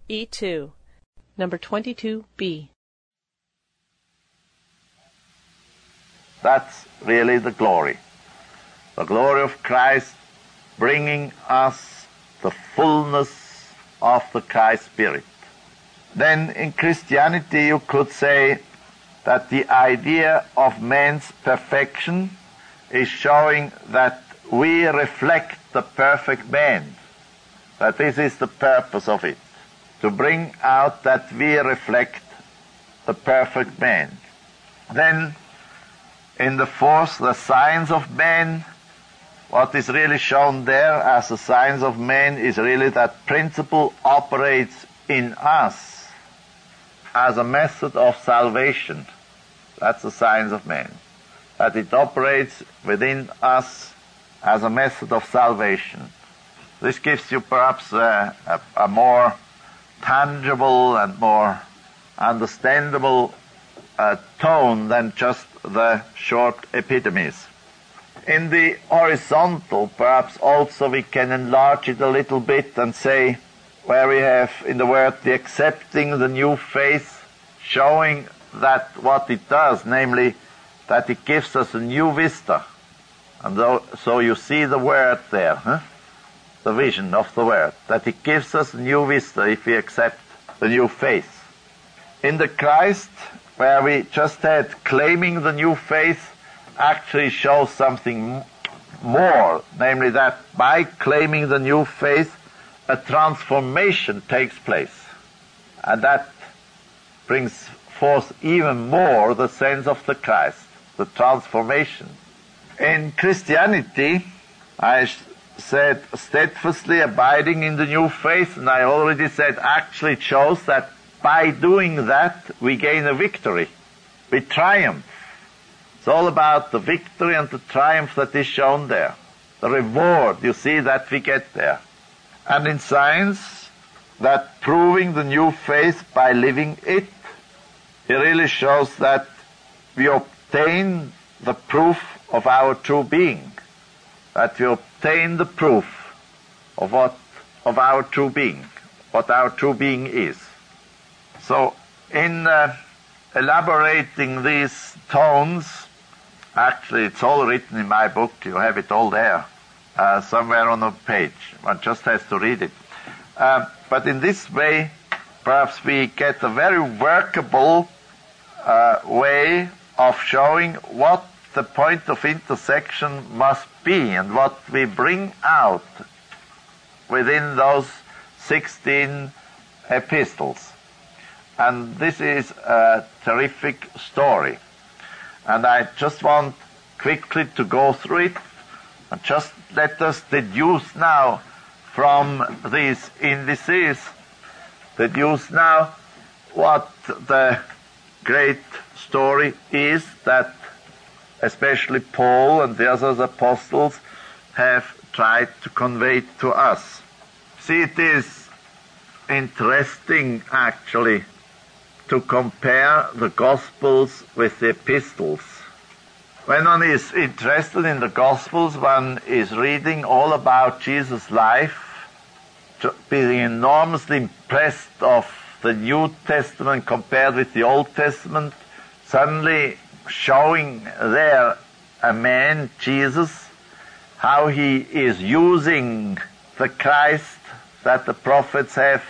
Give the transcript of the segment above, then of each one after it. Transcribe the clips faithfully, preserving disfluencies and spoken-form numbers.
E two, number twenty-two B. That's really the glory. The glory of Christ bringing us the fullness of the Christ Spirit. Then in Christianity you could say that the idea of man's perfection is showing that we reflect the perfect man. That this is the purpose of it, to bring out that we reflect the perfect man. Then in the fourth, the signs of man, what is really shown there as the signs of man is really that principle operates in us as a method of salvation. That's the signs of man. That it operates within us as a method of salvation. This gives you perhaps a, a, a more tangible and more understandable uh, tone than just the short epitomes. In the horizontal, perhaps also we can enlarge it a little bit and say, where we have in the word the accepting the new faith, showing that what it does, namely that it gives us a new vista. And though, so you see the word there, huh? The vision of the word, that it gives us a new vista if we accept the new faith. In the Christ, where we just had claiming the new faith, actually shows something more, namely that by claiming the new faith, a transformation takes place. And that brings forth even more the sense of the Christ, the transformation. In Christianity, I said steadfastly abiding in the new faith, and I already said actually it shows that by doing that we gain a victory. We triumph. It's all about the victory and the triumph that is shown there. The reward, you see, that we get there. And in science, that proving the new faith by living it, it really shows that we obtain the proof of our true being. That we obtain the proof of what, of our true being, what our true being is. So, in uh, elaborating these tones, actually it's all written in my book, you have it all there, uh, somewhere on a page, one just has to read it. Uh, but in this way, perhaps we get a very workable uh, way of showing what the point of intersection must be and what we bring out within those sixteen epistles. And this is a terrific story. And I just want quickly to go through it and just let us deduce now from these indices, deduce now what the great story is that especially Paul and the other apostles have tried to convey to us. See, it is interesting actually to compare the Gospels with the epistles. When one is interested in the Gospels, one is reading all about Jesus' life, being enormously impressed of the New Testament compared with the Old Testament, suddenly showing there a man, Jesus, how he is using the Christ that the prophets have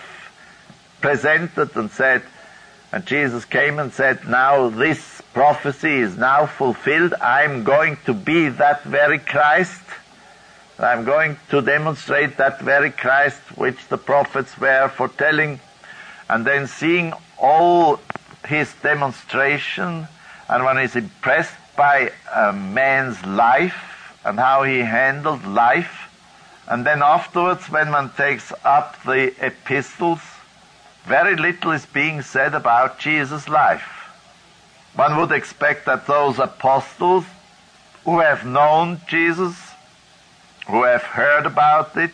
presented and said, and Jesus came and said, now this prophecy is now fulfilled. I'm going to be that very Christ. I'm going to demonstrate that very Christ which the prophets were foretelling. And then seeing all his demonstration, and one is impressed by a man's life and how he handled life. And then afterwards, when one takes up the epistles, very little is being said about Jesus' life. One would expect that those apostles who have known Jesus, who have heard about it,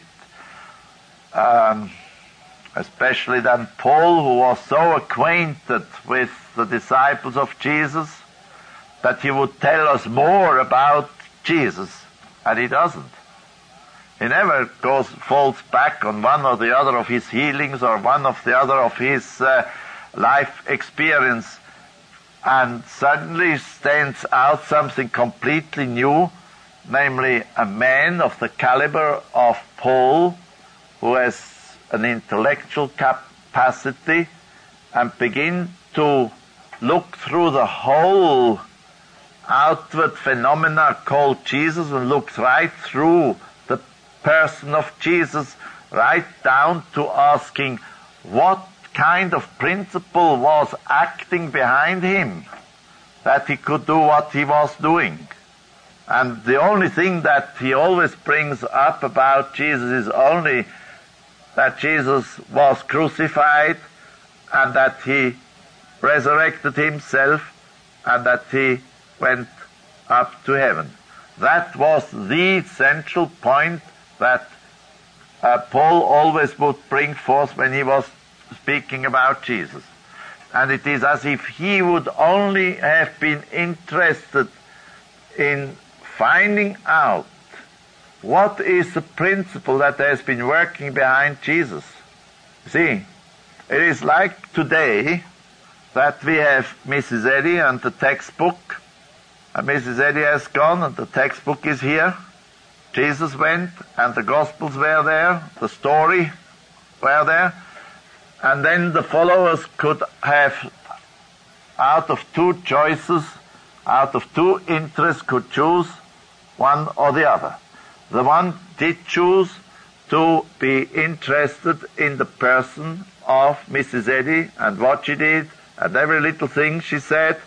um, especially then Paul, who was so acquainted with the disciples of Jesus, that he would tell us more about Jesus, and he doesn't. He never goes, falls back on one or the other of his healings or one of the other of his uh, life experience, and suddenly stands out something completely new, namely a man of the caliber of Paul, who has an intellectual capacity, and begin to look through the whole outward phenomena called Jesus, and looks right through the person of Jesus, right down to asking what kind of principle was acting behind him that he could do what he was doing. And the only thing that he always brings up about Jesus is only that Jesus was crucified, and that he resurrected himself, and that he went up to heaven. That was the central point that uh, Paul always would bring forth when he was speaking about Jesus. And it is as if he would only have been interested in finding out what is the principle that has been working behind Jesus. See, it is like today that we have Missus Eddy and the textbook, and Missus Eddy has gone and the textbook is here. Jesus went and the Gospels were there, the story were there, and then the followers could have, out of two choices, out of two interests, could choose one or the other. The one did choose to be interested in the person of Missus Eddy and what she did and every little thing she said,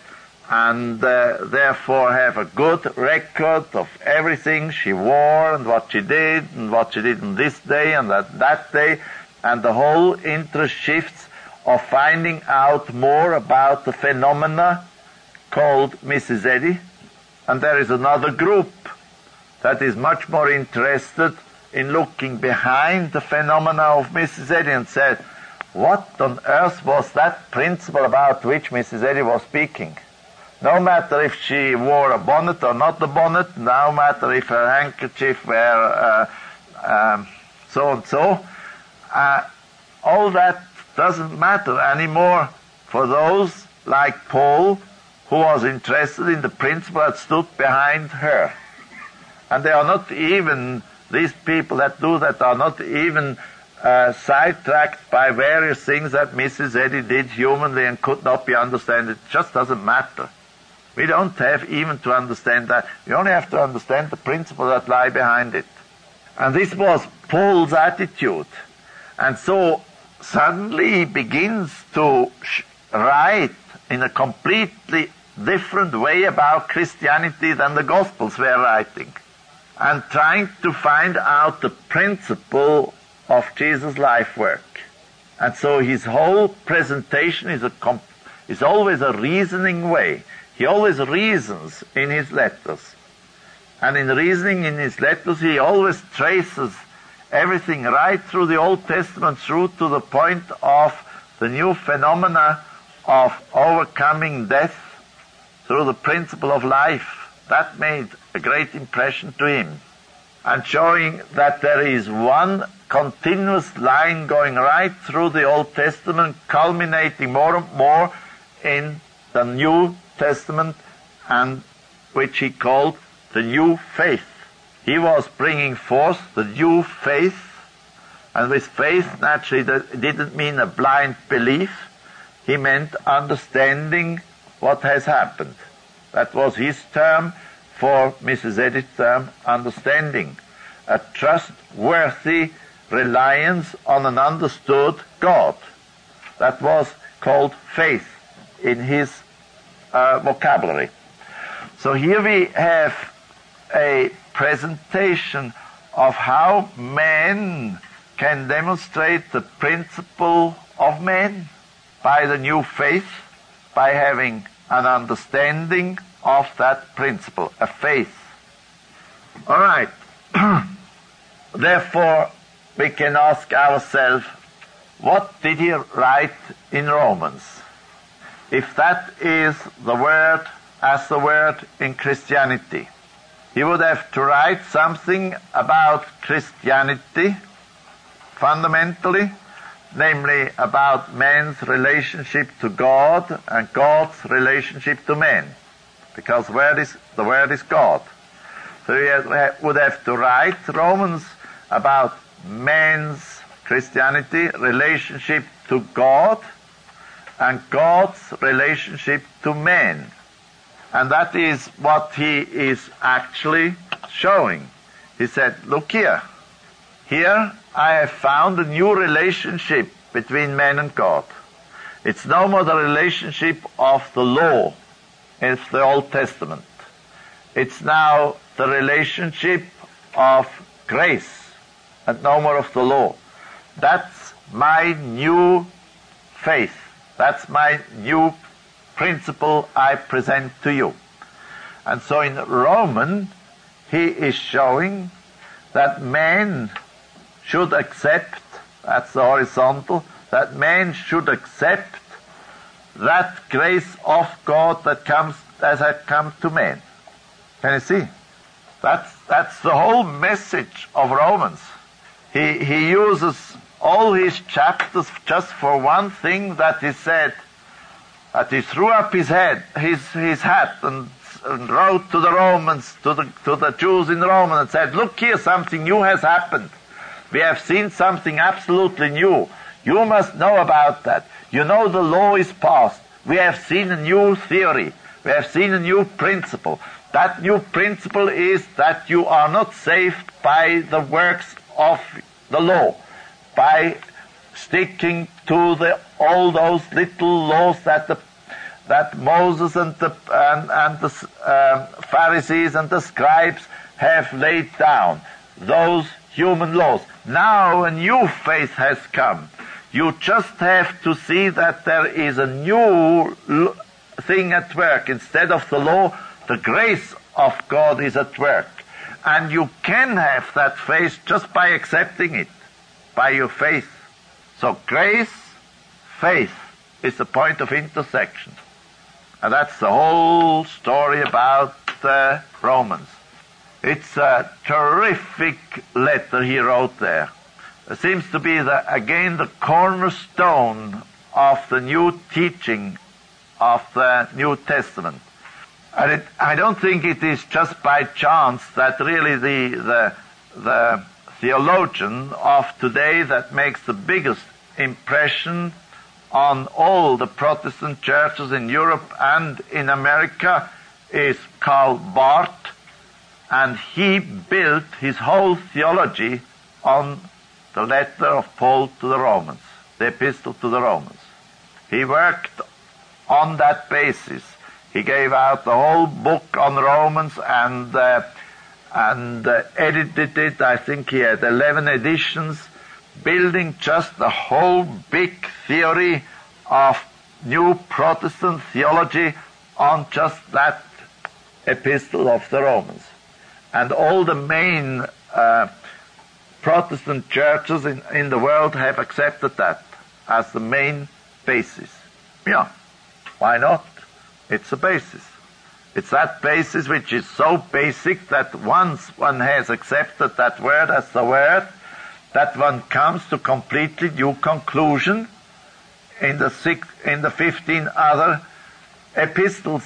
and uh, therefore have a good record of everything she wore and what she did and what she did on this day and that, that day, and the whole interest shifts of finding out more about the phenomena called Missus Eddy. And there is another group that is much more interested in looking behind the phenomena of Missus Eddy and said, what on earth was that principle about which Missus Eddy was speaking? No matter if she wore a bonnet or not a bonnet, no matter if her handkerchief were uh, um, so and so, uh, all that doesn't matter anymore for those like Paul, who was interested in the principle that stood behind her. And they are not even, these people that do that are not even uh, sidetracked by various things that Missus Eddy did humanly and could not be understood. It just doesn't matter. We don't have even to understand that. We only have to understand the principle that lie behind it. And this was Paul's attitude. And so suddenly he begins to sh- write in a completely different way about Christianity than the Gospels were writing, and trying to find out the principle of Jesus' life work. And so his whole presentation is a comp- is always a reasoning way. He always reasons in his letters. And in reasoning in his letters, he always traces everything right through the Old Testament, through to the point of the new phenomena of overcoming death through the principle of life. That made a great impression to him. And showing that there is one continuous line going right through the Old Testament, culminating more and more in the New Testament, and which he called the new faith. He was bringing forth the new faith, and with faith, naturally, that didn't mean a blind belief. He meant understanding what has happened. That was his term for Missus Eddy's term, understanding. A trustworthy reliance on an understood God. That was called faith in his uh, vocabulary. So here we have a presentation of how man can demonstrate the principle of man by the new faith, by having an understanding of that principle, a faith. All right. Therefore, we can ask ourselves, what did he write in Romans? If that is the word as the word in Christianity, he would have to write something about Christianity, fundamentally, namely about man's relationship to God and God's relationship to man, because word is, the Word is God. So he would have to write Romans about man's Christianity, relationship to God, and God's relationship to man. And that is what he is actually showing. He said, look here. Here I have found a new relationship between man and God. It's no more the relationship of the law in the Old Testament. It's now the relationship of grace and no more of the law. That's my new faith. That's my new principle I present to you. And so in Romans, he is showing that man should accept, that's the horizontal, that man should accept that grace of God that comes, as has come to man. Can you see? That's, that's the whole message of Romans. He, he uses all his chapters just for one thing that he said, that he threw up his head, his, his hat and, and wrote to the Romans, to the, to the Jews in Rome and said, look here, something new has happened. We have seen something absolutely new. You must know about that. You know the law is past. We have seen a new theory. We have seen a new principle. That new principle is that you are not saved by the works of the law, by sticking to the, all those little laws that the, that Moses and the, and, and the uh, Pharisees and the scribes have laid down, those human laws. Now a new faith has come. You just have to see that there is a new thing at work. Instead of the law, the grace of God is at work. And you can have that faith just by accepting it, by your faith. So grace, faith is the point of intersection. And that's the whole story about uh, Romans. It's a terrific letter he wrote there. It seems to be, the, again, the cornerstone of the new teaching of the New Testament. And it, I don't think it is just by chance that really the, the, the theologian of today that makes the biggest impression on all the Protestant churches in Europe and in America is Karl Barth, and he built his whole theology on the letter of Paul to the Romans, the epistle to the Romans. He worked on that basis. He gave out the whole book on Romans and uh, and uh, edited it. I think he had eleven editions, building just the whole big theory of new Protestant theology on just that epistle of the Romans. And all the main uh, Protestant churches in, in the world have accepted that as the main basis. Yeah, why not? It's a basis. It's that basis which is so basic that once one has accepted that word as the word, that one comes to completely new conclusion in the six, in the fifteen other epistles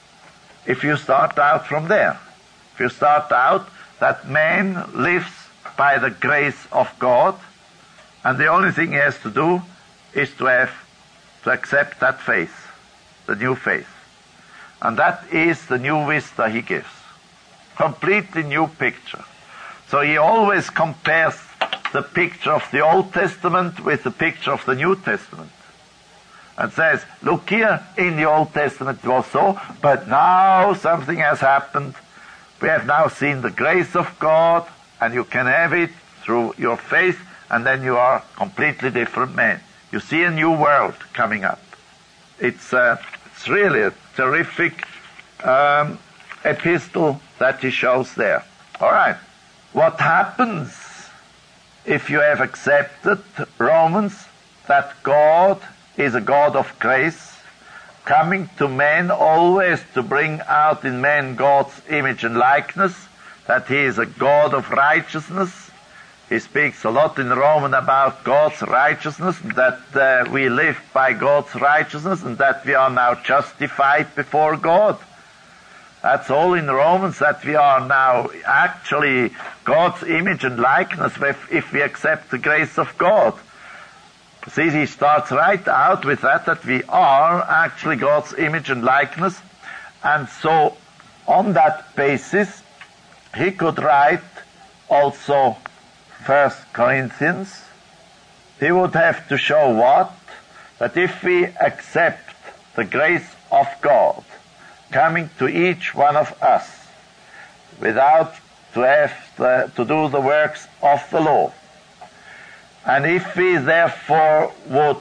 if you start out from there. If you start out that man lives by the grace of God, and the only thing he has to do is to have to accept that faith, the new faith. And that is the new vista he gives. Completely new picture. So he always compares the picture of the Old Testament with the picture of the New Testament. And says, look here, in the Old Testament it was so, but now something has happened. We have now seen the grace of God, and you can have it through your faith, and then you are a completely different man. You see a new world coming up. It's, uh, it's really a terrific um, epistle that he shows there. All right. What happens if you have accepted Romans, that God is a God of grace, coming to man always to bring out in man God's image and likeness, that he is a God of righteousness. He speaks a lot in Romans about God's righteousness, that uh, we live by God's righteousness and that we are now justified before God. That's all in Romans, that we are now actually God's image and likeness if, if we accept the grace of God. See, he starts right out with that, that we are actually God's image and likeness. And so on that basis, he could write also First Corinthians. He would have to show what? That if we accept the grace of God coming to each one of us without to have the, to do the works of the law, and if we therefore would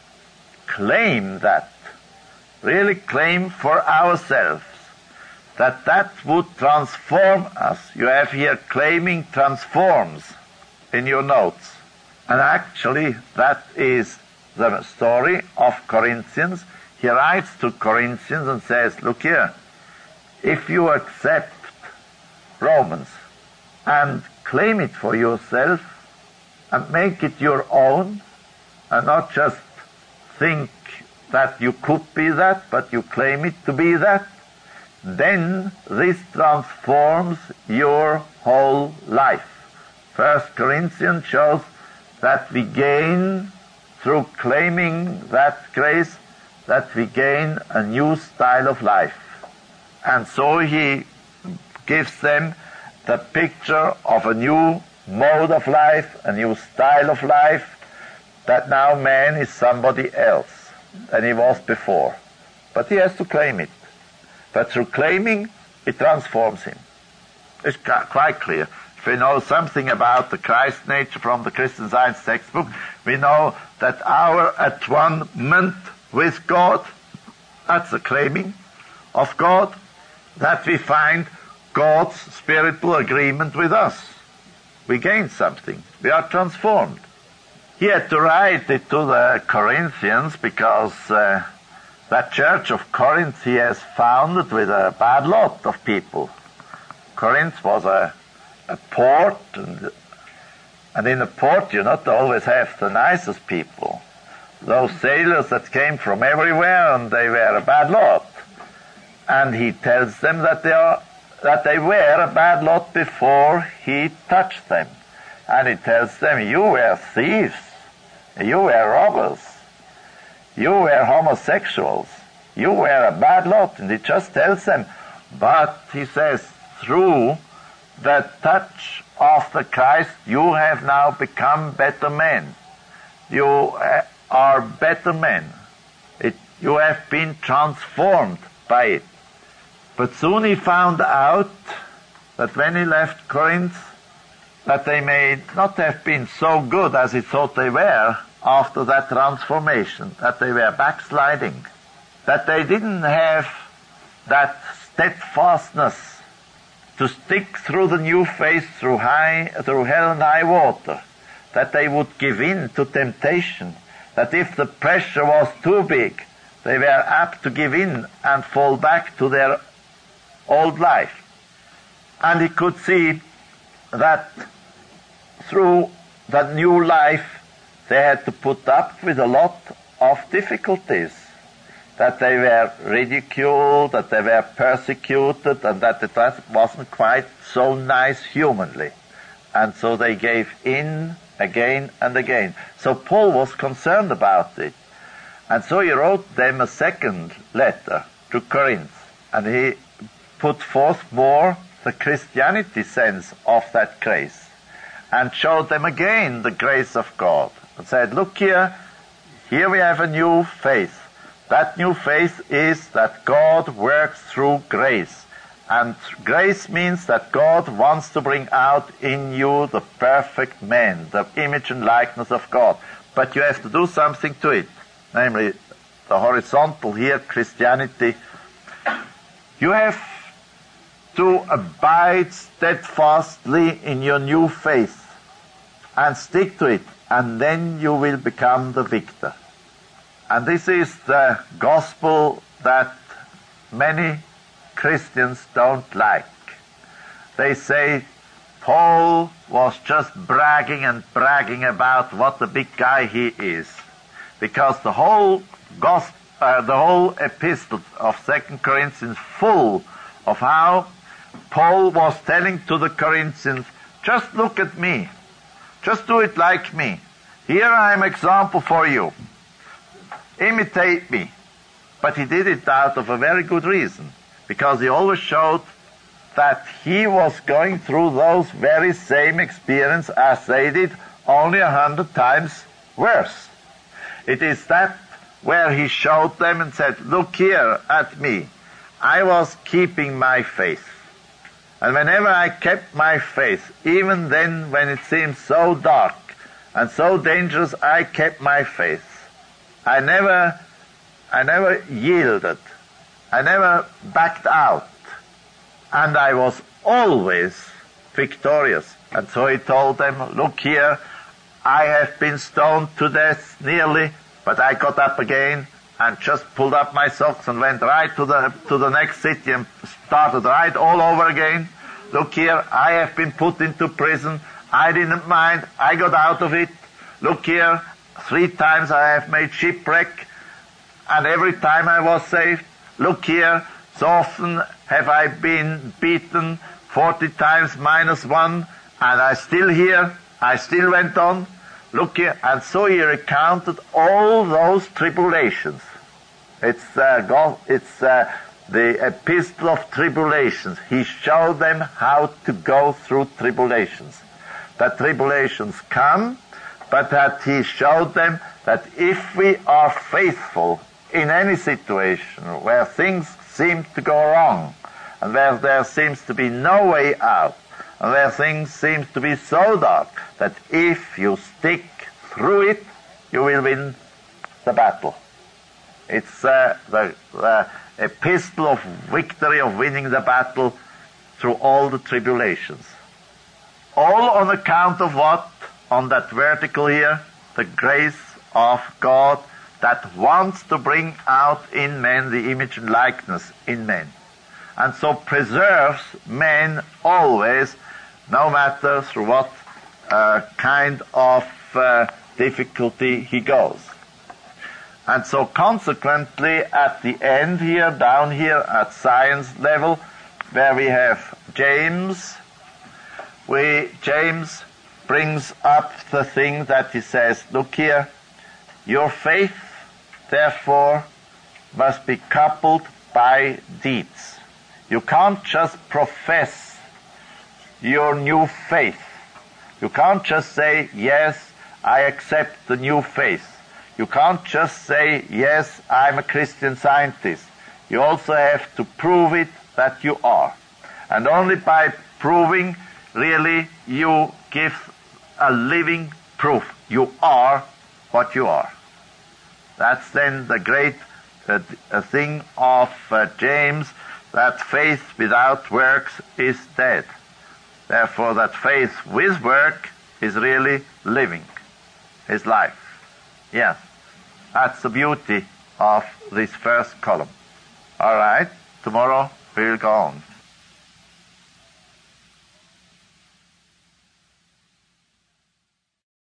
claim that, really claim for ourselves, that that would transform us. You have here claiming transforms in your notes. And actually that is the story of Corinthians. He writes to Corinthians and says, look here, if you accept Romans and claim it for yourself and make it your own, and not just think that you could be that, but you claim it to be that, then this transforms your whole life. First Corinthians shows that we gain, through claiming that grace, that we gain a new style of life. And so he gives them the picture of a new mode of life, a new style of life, that now man is somebody else than he was before. But he has to claim it. But through claiming, it transforms him. It's quite clear. If we know something about the Christ nature from the Christian Science textbook, we know that our at-one-ment with God, that's the claiming of God, that we find God's spiritual agreement with us. We gain something. We are transformed. He had to write it to the Corinthians because uh, that church of Corinth he has founded with a bad lot of people. Corinth was a a port, and, and in a port you not always have the nicest people. Those sailors that came from everywhere, and they were a bad lot. And he tells them that they are that they were a bad lot before he touched them. And he tells them, you were thieves, you were robbers, you were homosexuals, you were a bad lot. And he just tells them, but he says, through the touch of the Christ, you have now become better men. You are better men. It, you have been transformed by it. But soon he found out that when he left Corinth, that they may not have been so good as he thought they were after that transformation, that they were backsliding, that they didn't have that steadfastness to stick through the new faith, through high, through hell and high water, that they would give in to temptation, that if the pressure was too big, they were apt to give in and fall back to their old life. And he could see that through that new life, they had to put up with a lot of difficulties, that they were ridiculed, that they were persecuted, and that it wasn't quite so nice humanly. And so they gave in again and again. So Paul was concerned about it. And so he wrote them a second letter to Corinth, and he put forth more the Christianity sense of that grace, and showed them again the grace of God, and said, look here, here we have a new faith. That new faith is that God works through grace. And grace means that God wants to bring out in you the perfect man, the image and likeness of God. But you have to do something to it, namely the horizontal here, Christianity. You have to abide steadfastly in your new faith and stick to it, and then you will become the victor. And this is the gospel that many Christians don't like. they say Paul was just bragging and bragging about what a big guy he is. Because the whole gospel, uh, the whole epistle of Second Corinthians full of how Paul was telling to the Corinthians, just look at me. Just do it like me. Here I am example for you. Imitate me. But he did it out of a very good reason. Because he always showed that he was going through those very same experience as they did, only a hundred times worse. It is that where he showed them and said, look here at me. I was keeping my faith. And whenever I kept my faith, even then when it seemed so dark and so dangerous, I kept my faith. I never, I never yielded. I never backed out. And I was always victorious. And so he told them, look here, I have been stoned to death nearly, but I got up again and just pulled up my socks and went right to the to the next city and started right all over again. Look here, I have been put into prison. I didn't mind. I got out of it. Look here, three times I have made shipwreck, and every time I was saved. Look here, so often have I been beaten, forty times minus one, and I still here. I still went on. Look here, and so he recounted all those tribulations. It's uh, God, it's uh, the epistle of tribulations. He showed them how to go through tribulations. That tribulations come, but that he showed them that if we are faithful in any situation where things seem to go wrong, and where there seems to be no way out, and where things seem to be so dark, that if you stick through it, you will win the battle. It's uh, the, the epistle of victory, of winning the battle through all the tribulations. All on account of what? On that vertical here, the grace of God that wants to bring out in men the image and likeness in men. And so preserves men always, no matter through what uh, kind of uh, difficulty he goes. And so consequently, at the end here, down here at science level, where we have James, we, James brings up the thing that he says, look here, your faith, therefore, must be coupled by deeds. You can't just profess your new faith. You can't just say, yes, I accept the new faith. You can't just say, yes, I'm a Christian Scientist. You also have to prove it that you are. And only by proving, really, you give a living proof. You are what you are. That's then the great uh, thing of uh, James, that faith without works is dead. Therefore, that faith with work is really living his life. Yes, that's the beauty of this first column. All right, tomorrow we will go on.